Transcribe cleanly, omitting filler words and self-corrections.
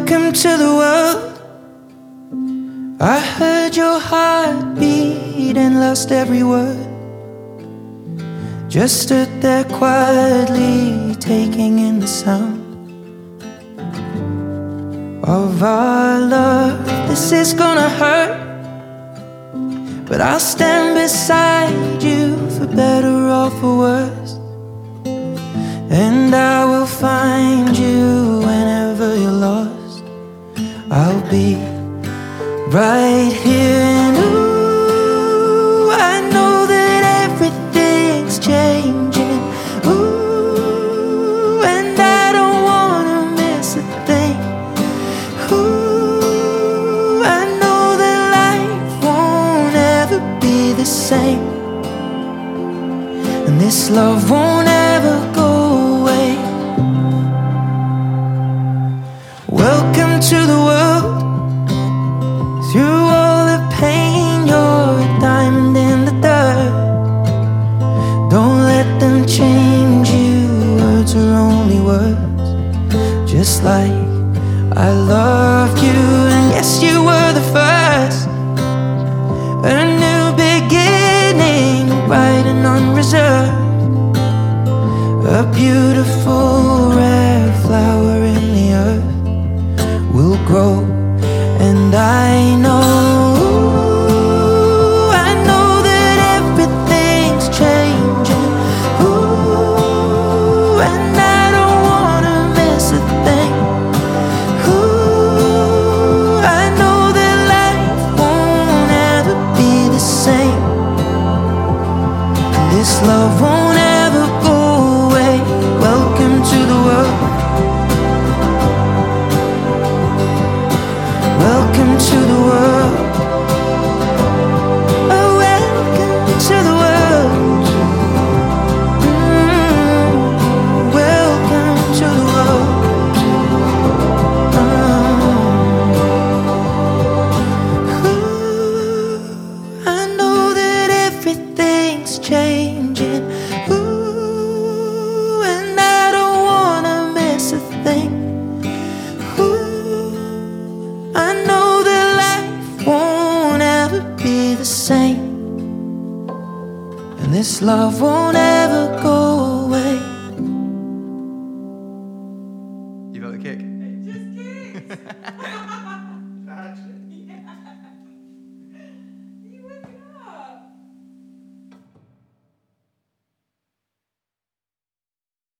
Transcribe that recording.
Welcome to the world. I heard your heartbeat and lost every word. Just stood there quietly, taking in the sound of our love. This is gonna hurt, but I'll stand beside you for better or for worse. And I will find you whenever you're lost. I'll be right here. And ooh, I know that everything's changing. Ooh, and I don't wanna miss a thing. Ooh, I know that life won't ever be the same, and this love won't ever go away. Welcome to the world. Through all the pain, you're a diamond in the dirt. Don't let them change you. Words are only words. Just like I loved you, and yes, you were the first. A new beginning, bright and unreserved. A beautiful red flower in the earth will grow, and I know that everything's changing. Ooh, and I don't wanna miss a thing. Ooh, I know that life won't ever be the same, and this love won't ever go away. Welcome to the world. Welcome to the world. Oh, welcome to the world. Welcome to the world. Ooh, I know that everything's changing. Ooh, and I don't wanna miss a thing. I know that life won't ever be the same, and this love won't